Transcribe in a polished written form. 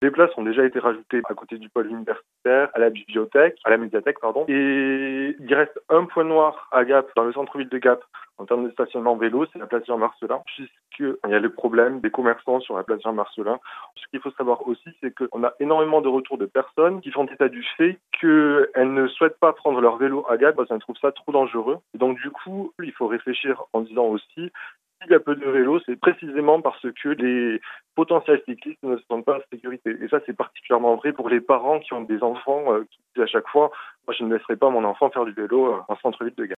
Des places ont déjà été rajoutées à côté du pôle universitaire, à la bibliothèque, à la médiathèque, pardon. Et il reste un point noir à Gap, dans le centre-ville de Gap, en termes de stationnement vélo, c'est la place Jean-Marcellin, puisqu'il y a le problème des commerçants sur la place Jean-Marcellin. Ce qu'il faut savoir aussi, c'est qu'on a énormément de retours de personnes qui font état du fait qu'elles ne souhaitent pas prendre leur vélo à Gap parce qu'elles trouvent ça trop dangereux. Et donc du coup, il faut réfléchir en disant aussi, s'il y a peu de vélos, c'est précisément parce que les potentiels cyclistes ne sont pas en sécurité. Et ça, c'est particulièrement vrai pour les parents qui ont des enfants qui disent à chaque fois, moi je ne laisserai pas mon enfant faire du vélo en centre-ville de Gap.